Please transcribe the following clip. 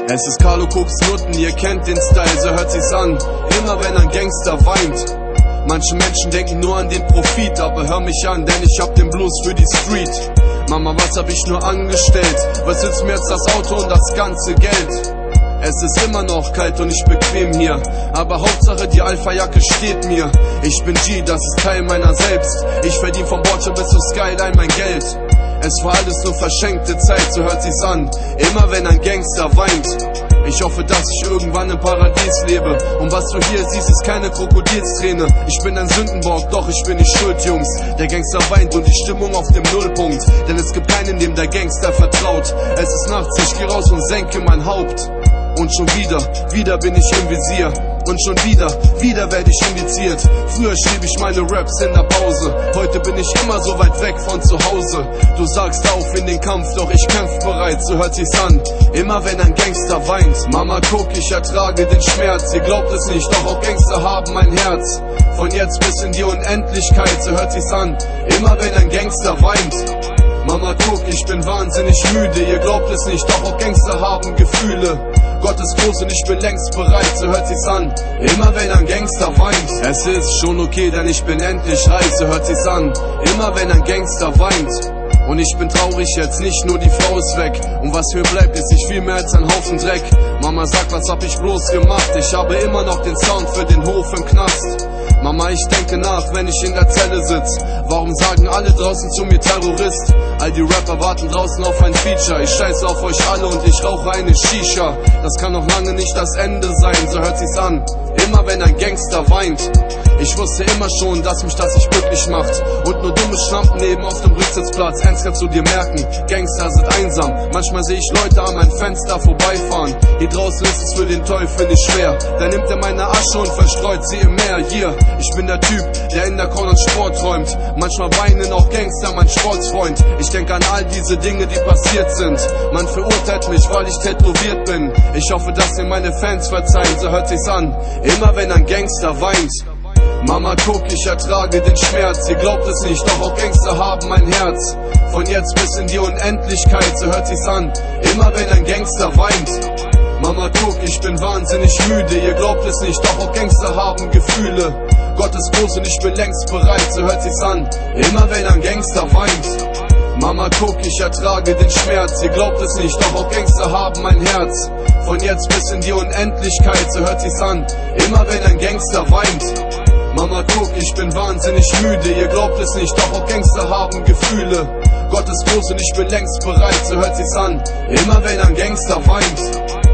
Es ist Carlo Koks Nutten, ihr kennt den Style, so hört sich's an. Immer wenn ein Gangster weint. Manche Menschen denken nur an den Profit, aber hör mich an, denn ich hab den Blues für die Street. Mama, was hab ich nur angestellt? Was nützt mir jetzt das Auto und das ganze Geld? Es ist immer noch kalt und nicht bequem hier, aber Hauptsache die Alpha-Jacke steht mir. Ich bin G, das ist Teil meiner selbst. Ich verdien vom Bordschirm bis zur Skyline mein Geld. Es war alles nur verschenkte Zeit, so hört sich's an. Immer wenn ein Gangster weint. Ich hoffe, dass ich irgendwann im Paradies lebe. Und was du hier siehst, ist keine Krokodilsträne. Ich bin ein Sündenbock, doch ich bin nicht schuld, Jungs. Der Gangster weint und die Stimmung auf dem Nullpunkt. Denn es gibt keinen, dem der Gangster vertraut. Es ist nachts, ich geh raus und senke mein Haupt. Und schon wieder bin ich im Visier. Und schon wieder werde ich indiziert. Früher schrieb ich meine Raps in der Pause. Heute bin ich immer so weit weg von zu Hause. Du sagst auf in den Kampf, doch ich kämpf bereits, so hört sich's an. Immer wenn ein Gangster weint. Mama, guck, ich ertrage den Schmerz. Ihr glaubt es nicht, doch auch Gangster haben mein Herz. Von jetzt bis in die Unendlichkeit, so hört sich's an. Immer wenn ein Gangster weint. Mama, guck, ich bin wahnsinnig müde. Ihr glaubt es nicht, doch auch Gangster haben Gefühle. Gott ist groß und ich bin längst bereit, so hört sich's an. Immer wenn ein Gangster weint. Es ist schon okay, denn ich bin endlich reich, so hört sich's an. Immer wenn ein Gangster weint. Und ich bin traurig jetzt, nicht nur die Frau ist weg. Und was mir bleibt, ist nicht viel mehr als ein Haufen Dreck. Mama sagt, was hab ich bloß gemacht? Ich habe immer noch den Sound für den Hof im Knast. Mama, ich denke nach, wenn ich in der Zelle sitz. Warum sagen alle draußen zu mir Terrorist? All die Rapper warten draußen auf ein Feature. Ich scheiße auf euch alle und ich rauche eine Shisha. Das kann noch lange nicht das Ende sein, so hört sich's an. Immer wenn ein Gangster weint. Ich wusste immer schon, dass mich das nicht glücklich macht. Und nur dumme Schlampen neben auf dem Rücksitzplatz. Eins kannst du dir merken, Gangster sind einsam. Manchmal sehe ich Leute an mein Fenster vorbeifahren. Hier draußen ist es für den Teufel nicht schwer. Dann nimmt er meine Asche und verstreut sie im Meer. Hier, ich bin der Typ, der in der Corner Sport träumt. Manchmal weinen auch Gangster, mein Sportsfreund. Ich denke an all diese Dinge, die passiert sind. Man verurteilt mich, weil ich tätowiert bin. Ich hoffe, dass mir meine Fans verzeihen, so hört sich's an. Immer wenn ein Gangster weint. Mama, guck, ich ertrage den Schmerz. Ihr glaubt es nicht, doch auch Gangster haben mein Herz. Von jetzt bis in die Unendlichkeit, so hört sich's an. Immer wenn ein Gangster weint. Mama, guck, ich bin wahnsinnig müde. Ihr glaubt es nicht, doch auch Gangster haben Gefühle. Gott ist groß und ich bin längst bereit, so hört sich's an. Immer wenn ein Gangster weint. Mama, guck, ich ertrage den Schmerz. Ihr glaubt es nicht, doch auch Gangster haben mein Herz. Von jetzt bis in die Unendlichkeit, so hört sich's an. Immer wenn ein Gangster weint. Mama, guck, ich bin wahnsinnig müde. Ihr glaubt es nicht, doch auch Gangster haben Gefühle. Gott ist groß und ich bin längst bereit, so hört sich's an. Immer wenn ein Gangster weint.